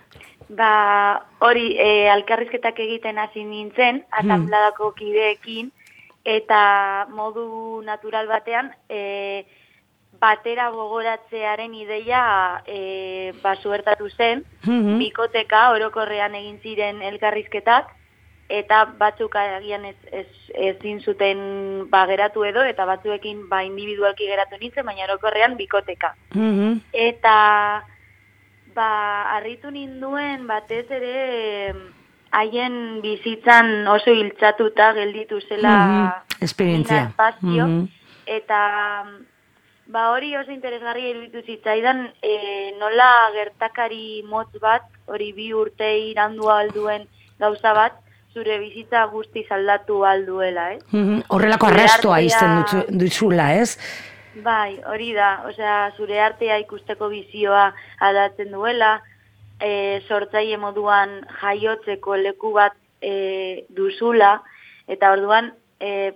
Ba, hori, e, alkarrizketak egiten hasi nintzen, asanbladako kideekin, eta modu natural batean, e, batera gogoratzearen ideia e, ba, suertatu zen, mm-hmm. bikoteka orokorrean egin ziren elkarrizketak, eta batzuk agian ez, ez, ezin zuten ba, geratu edo, eta batzuekin ba, individualki geratu nintzen, baina orokorrean bikoteka. Mm-hmm. Eta ba, harritu ninduen batez ere haien bizitzan oso hiltzatuta gelditu zela mm-hmm. esperientzia. Espazio, mm-hmm. eta ba, hori oso interesgarri iruditu zitzaidan e, nola gertakari motz bat, hori bi urte irandua alduen gauza bat, zure bizitza guztiz aldatu alduela, ez? Mhm, horrelako arrastoa izten duzula, ez? Bai, hori da, osea, zure artea ikusteko bizioa aldatzen duela, e, sortzaile moduan jaiotzeko leku bat e, duzula, eta orduan, e,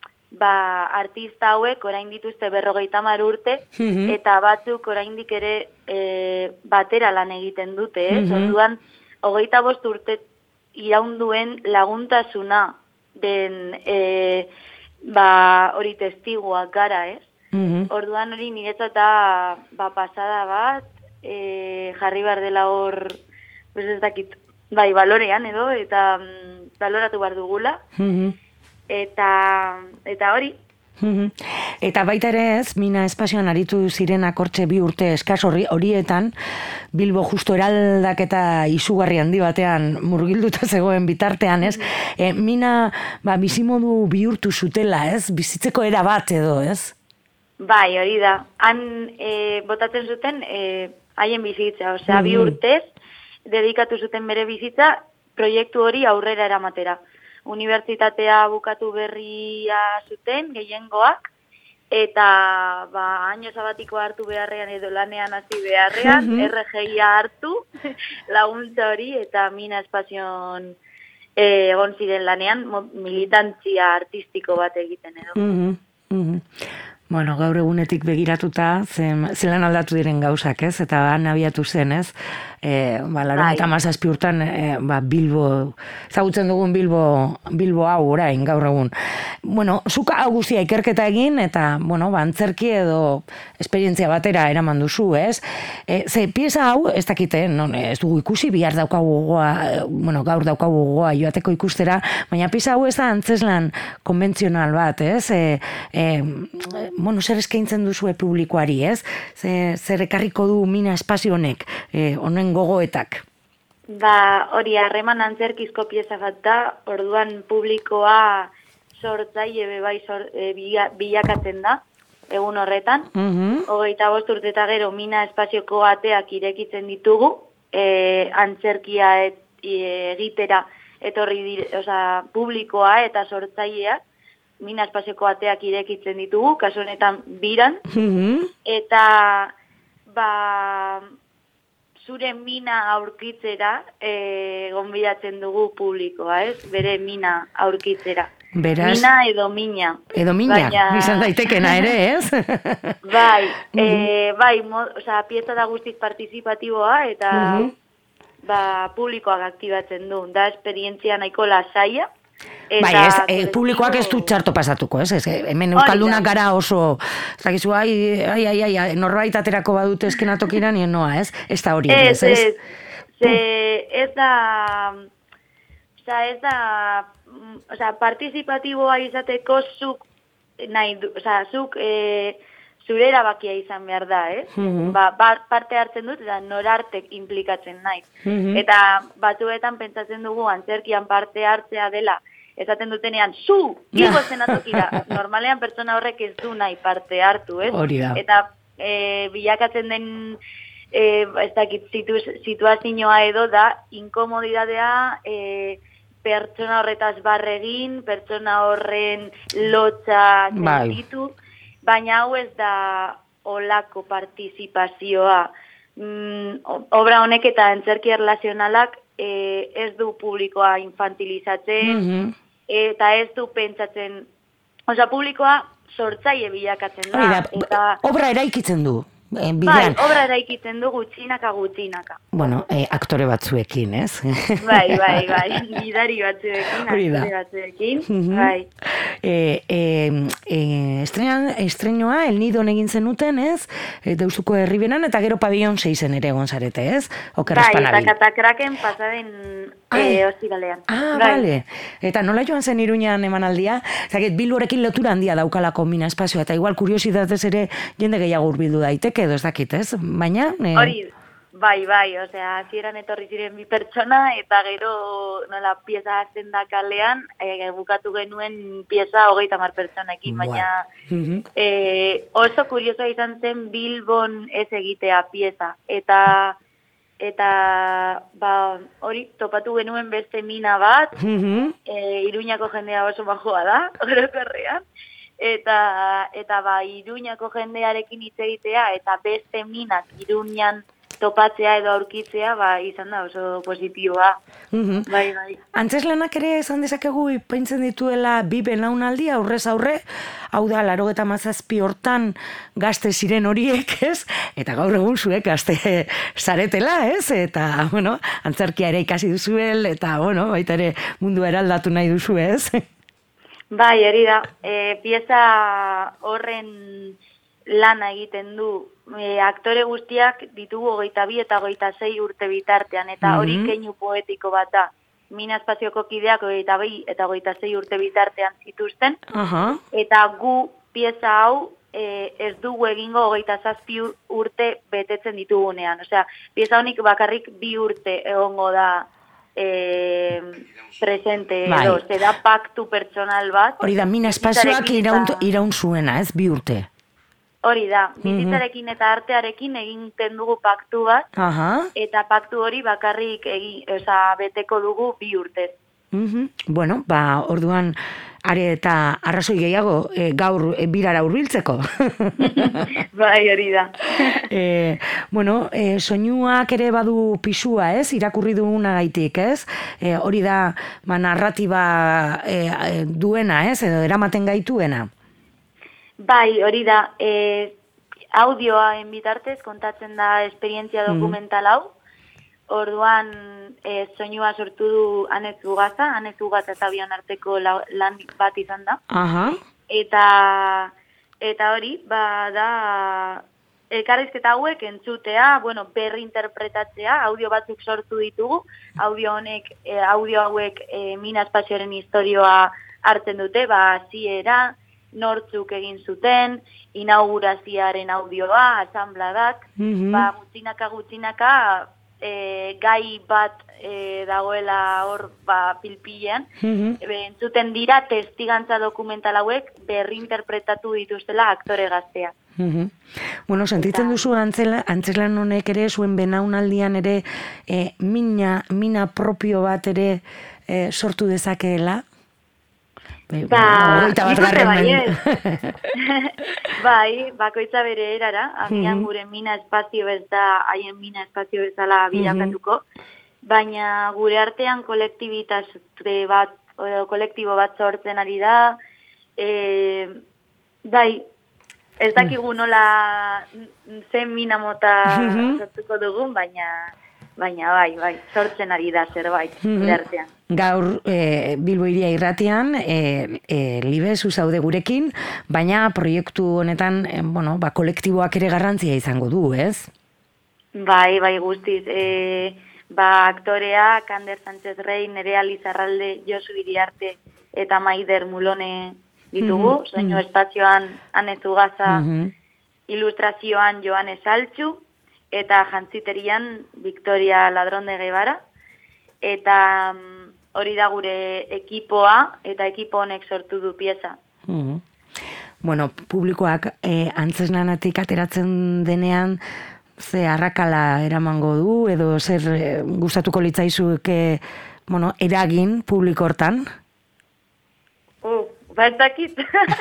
ba, artista hauek orain dituzte berrogeita hamar urte, Mhm. eta batzuk oraindik ere e, batera lan egiten dute, ez? Mhm. Orduan, hogeita bost urte iraunduen laguntasuna den e, ba, hori testiguak gara, ez? Mhm. Orduan hori niretzat da ba, pasada bat, e, jarri behar dela hor, pues ez dakit, bai, balorean edo, eta mm, baloratu behar dugula, Mhm. eta, eta hori, Mhm. Eta baita ere ez, Mina espazioan aritu zirenak hortxe bi urte eskas horri horietan, Bilbo justo eraldaketa izugarri handi batean murgilduta zegoen bitartean, ez? E, Mina, ba, bizimodu bihurtu zutela, ez? Bizitzeko era bat edo, ez? bai, hori da. Han e, botatzen zuten e, haien bizitza, osea, bi Mhm. urtez dedikatu zuten bere bizitza proiektu hori aurrera eramatera. Unibertsitatea bukatu berria zuten, gehiengoak, eta ba, año sabatiko hartu beharrean edo lanean hasi beharrean, Mhm. R G I-a hartu, laguntza hori, eta Mina espazioan e, egon ziren lanean, mo- militantzia artistiko bat egiten edo. Mhm, mhm. Bueno, gaur egunetik begiratuta, zen, zelan aldatu diren gauzak, ez? Eta han abiatu zen, ez? E, ba, laro Bai. eta mazazpi urtan, e, ba, Bilbo, ezagutzen dugun Bilbo, Bilbo hau orain, gaur egun. Bueno, zuk hau guztia ikerketa egin, eta, bueno, ba, antzerki edo esperientzia batera eraman duzu, ez? E, ze, pieza hau, ez dakite, non, ez dugu ikusi, bihar daukagu gogoa, e, bueno, gaur daukagu gogoa joateko ikustera, baina pieza hau ez da antzeslan konbentzional bat, ez? E, e, bueno, zer eskaintzen duzue publikoari, ez? Zer, zer ekarriko du Mina espazio honek, e, honen gogoetak? Ba, hori harreman antzerkizko pieza bat da, orduan publikoa sortzaile be bai sor, e, bila- bilakatzen da, egun horretan. Mhm. Hogeita bost urte eta gero Mina espazioko ateak irekitzen ditugu, e, antzerkia et, e, egitera etorri dire, osea, publikoa eta sortzaileak, Mina espazioko ateak irekitzen ditugu, kasu honetan biran, Mhm. eta ba, zure Mina aurkitzera e, gonbidatzen dugu publikoa, ez? Bere Mina aurkitzera. Beraz, Mina edo Mina. edo Mina, Baina- izan daitekena ere, ez? Bai, e, bai, mo, osea, pieza da guztiz partizipatiboa eta Mhm. ba, publikoak aktibatzen du. Da esperientzia nahiko lasaia. Eta Bai, ez, e, kolektibo- publikoak ez du txarto pasatuko, ez? Ez, hemen Hori da. euskaldunak gara oso, ez dakizu, ai, ai, ai, ai, ai, norbait aterako badute eskenatokira, nien noa, ez? Ez da hori ere, Ez, ez? ez, ze, ez da, oza, ez da, mm, oza, partizipatiboa izateko zuk, nahi, du- oza, zuk e, zure erabakia izan behar da, ez? Mhm. Ba, ba- parte hartzen dut, eta norartek implikatzen naiz. Mhm. Eta batzuetan pentsatzen dugu antzerkian parte hartzea dela, esaten dutenean, zu, igo zenatokira. Normalean pertsona horrek ez du nahi parte hartu, ez? Hori da. Eta e, bilakatzen den e, ez dakit, situ, situazioa edo da, inkomodidadea e, pertsona horretaz barregin, pertsona horren lotza Bai. sentitu, baina hau ez da olako partizipazioa. Mm, o- obra honek eta antzerki erlazionalak e, ez du publikoa infantilizatzen, Mhm. eta ez du pentsatzen, osea, publikoa sortzaile bilakatzen Hori da, da, eta obra eraikitzen du, eh, bai, bidean. obra eraikitzen du gutxinaka gutxinaka. Bueno, eh, aktore batzuekin, ez? Bai, bai, bai, gidari batzuekin, Hori da. aktore batzuekin, Mhm. bai. E, e, e, estrenan, estreinoa, El Nidon egin zenuten, ez? E, Deustuko herribenan, eta gero pabellon seizen ere egon zarete, ez? Oker Bai, eta espanabil. katakraken pasaden Ai. e, ostiralean. Ah, Bai. bale. Eta nola joan zen Iruñan emanaldia? Zaget, Bilborekin lotura handia daukalako Mina espazioa, eta igual kuriositatez ere jende gehiago hurbildu daiteke, edo ez dakit, ez? Baina... E, Hori, bai, bai, osea, hasieran etorri ziren bi pertsona, eta gero nola pieza hasten da kalean, e, bukatu genuen pieza hogeita hamar pertsonekin, baina Mhm. e, oso kuriosoa izan zen Bilbon ez egitea pieza, eta eta ba, hori topatu genuen beste mina bat, Mhm. e, Iruñako jendea oso majoa da, orokorrean, eta, eta ba, Iruñako jendearekin hitz egitea, eta beste minak Iruñan topatzea edo aurkitzea, ba, izan da oso positiboa. Mhm. Bai, bai. Antzeslanak ere esan dezakegu ipintzen dituela bi belaunaldi aurrez aurre, hau da, laurogeita hamazazpi hortan gazte ziren horiek, ez? Eta gaur egun zuek gazte zaretela, ez? Eta, bueno, antzerkia ere ikasi duzuel, eta, bueno, baita ere mundu eraldatu nahi duzu, ez? Bai, hori da. E, pieza horren lana egiten du e, aktore guztiak ditugu hogeita bi eta hogeita sei urte bitartean, eta hori Mhm. keinu poetiko bat da. Mina espazioko kideak hogeita bi eta hogeita sei urte bitartean zituzten, Aha. eta gu pieza hau e, ez dugu egingo hogeita zazpi urte betetzen ditugunean. Osea, pieza honik bakarrik bi urte egongo da e, presente, Bai. edo, ze da paktu pertsonal bat. Hori da, mina espazioak bizitzarekin iraun, eta- iraun zuena, ez? Bi urte. Hori da, bizitzarekin eta artearekin egiten dugu paktu bat, Aha. eta paktu hori bakarrik egin, oza, beteko dugu bi urtez. Mhm. Bueno, ba, orduan, are eta arrazoi gehiago e, gaur e, birara hurbiltzeko. Bai, hori da. e, bueno, e, soinuak ere badu pisua, ez? Irakurri dugunagaitik, ez? E, hori da, ba, narratiba e, e, duena, ez? Edo eramaten gaituena. Bai, hori da, e, audioa bitartez kontatzen da esperientzia dokumental hau, orduan e, soinua sortu du Anez Ugaza, Anez Ugaza eta bion arteko la, lan bat izan da, Aha. eta, eta hori, ba, da, elkarrizketa hauek entzutea, bueno, berri interpretatzea, audio batzuk sortu ditugu, audio honek, e, audio hauek e, Mina espazioaren historioa hartzen dute, ba, hasiera, nortzuk egin zuten, inaugurazioaren audioa, asambladak, Mhm. ba, gutxinaka gutxinaka e, gai bat e, dagoela hor ba, pilpilean, Mhm. e, entzuten dira testigantza dokumental hauek berri interpretatu dituztela aktore gazteak. Mhm. Bueno, sentitzen duzu antzela, antzeslan honek ere, zuen benaunaldian ere, e, mina, mina propio bat ere e, sortu dezakeela? Ba, hogeita bat nik uste garren baietz. Bai, bakoitza bere erara, agian Mhm. gure mina espazio ez da, haien mina espazio bezala bilakatuko, baina gure artean kolektibitate bat, edo kolektibo bat sortzen ari da, e, bai, ez dakigu nola zen mina mota Mhm. sortuko dugun, baina, baina bai, bai, sortzen ari da zerbait gure artean. Gaur e, Bilbo Hiria irratian, e, e, libe zu zaude gurekin, baina proiektu honetan, e, bueno, ba, kolektiboak ere garrantzia izango du, ez? Bai, bai guztiz. E, ba, aktoreak, Ander Sánchez Rey, Nerea Lizarralde, Josu Iriarte eta Maider Mulone ditugu. Mhm, Soinu mhm. espazioan Anez Ugaza, Mhm. ilustrazioan Joanes Altxu, eta jantziterian Victoria Ladrón de Guevara. Eta mm, hori da gure ekipoa, eta ekipo honek sortu du pieza. Mhm. Bueno, publikoak e, antzesnanatik ateratzen denean, ze arrakala eramango du, edo zer e, gustatuko litzaizuke, bueno, eragin publiko hortan? Uh, ba ez dakit.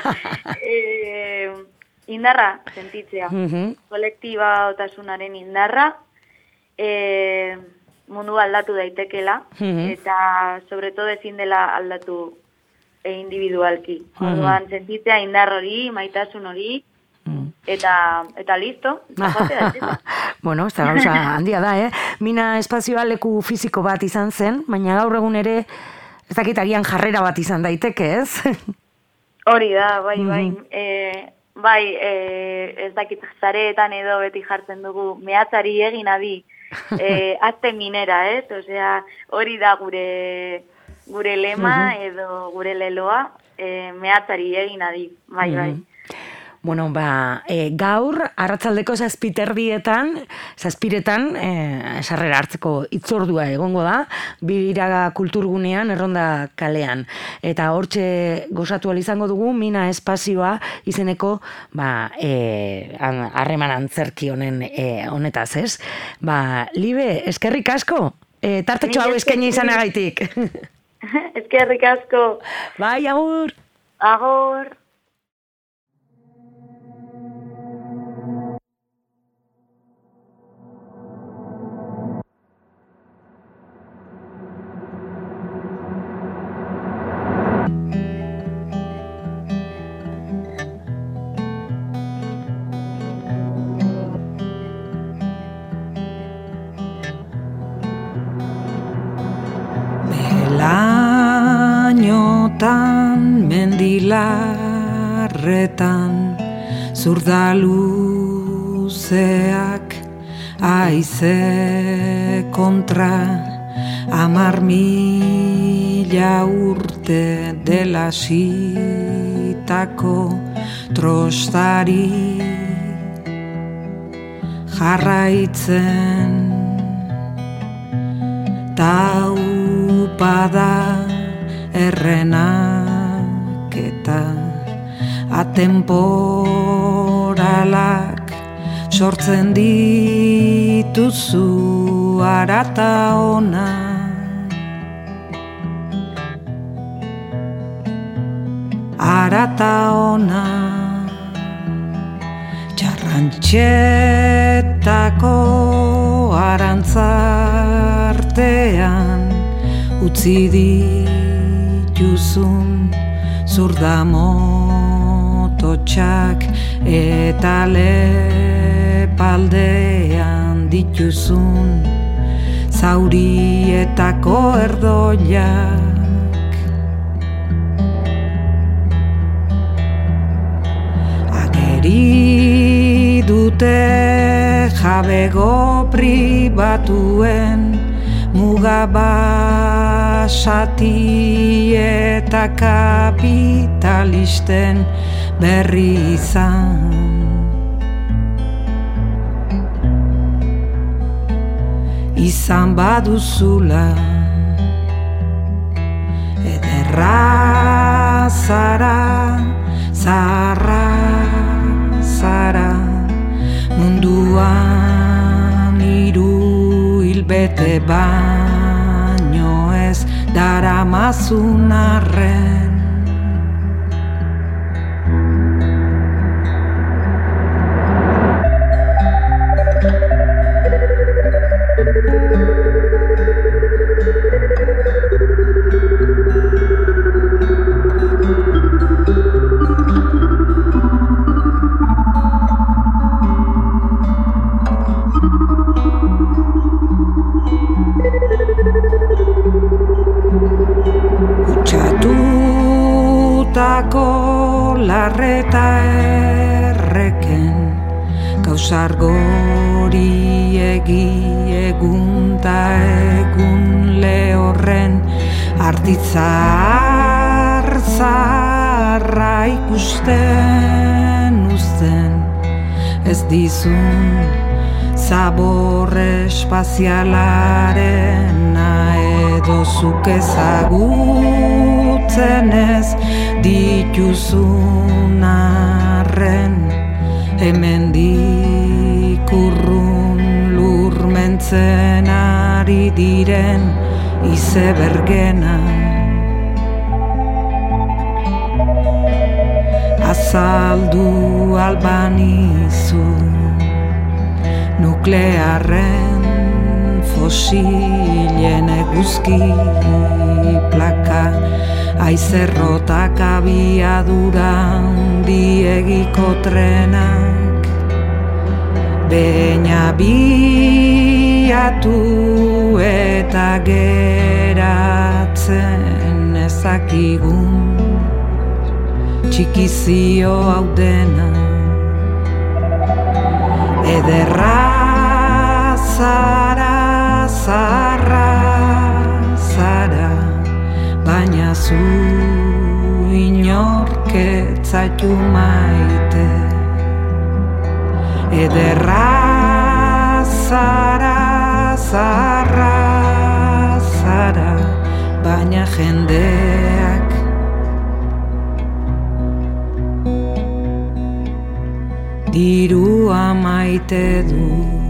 e, indarra sentitzea. Mhm. Kolektiba otasunaren indarra, e, mundu aldatu daitekela, Mhm. eta sobre todo ezin dela aldatu e, individualki. Mhm. Orduan sentitzea indar hori, maitasun hori, eta eta listo. eta joate daiteke. Bueno, ez da gauza handia da, eh? Mina espazioa leku fisiko bat izan zen, baina gaur egun ere, ez dakit agian jarrera bat izan daiteke, ez? Hori da, bai, bai. Mhm. E, bai, e, ez dakit zareetan edo beti jartzen dugu, mehatzari egin adi, e, azte minera, ez? Osea, hori da gure gure lema Mhm. edo gure leloa, e, mehatzari egin adi, bai, bai. Mhm. Bueno, ba, e, gaur, arratsaldeko zazpiterdietan, zazpiretan, e, sarrera hartzeko itzordua egongo da, Biraga kulturgunean, erronda kalean. Eta hortxe gozatu izango dugu, Mina espazioa izeneko, ba, e, harreman antzerki honen e, honetaz, ez? Ba, Libe, eskerrik asko, e, tartetxo hau eskaini izanagaitik. Eskerrik asko. Bai, agur. Agur. Lainotan mendilarretan zurdaluzeak aize kontra amar mila urte dela sitako trostari jarraitzen taupada errenak eta atemporalak sortzen dituzu arata ona. Arata ona txarrantxetako arantzartean utzi dituzun zurdamototxak eta lepaldean dituzun zaurietako erdoiak. Ageri dute jabego pribatuen mugabasati eta kapitalisten berri izan. Izan baduzula ederra zara, zaharra zara, munduan hiru hilbete baino ez daramazun arren. Kutsatutako larreta erreken gauzargori egi egun ta egun lehorren artitzar zarra ikusten uzten ez dizun zabor espazialarena edo zuk ezagutzen ez dituzun arren hemendik urrun lurmentzen ari diren izebergena. Azaldu albanizu nuklearren fosilen eguzki plaka aizerrotak abiadura handiegiko trenak beina biatu eta geratzen ezakigun txikizio hau dena. Ederra zara, zaharra zara, baina zu inork ez zaitu maite. ederra zara, zarra zara, baina jendeak dirua maite du.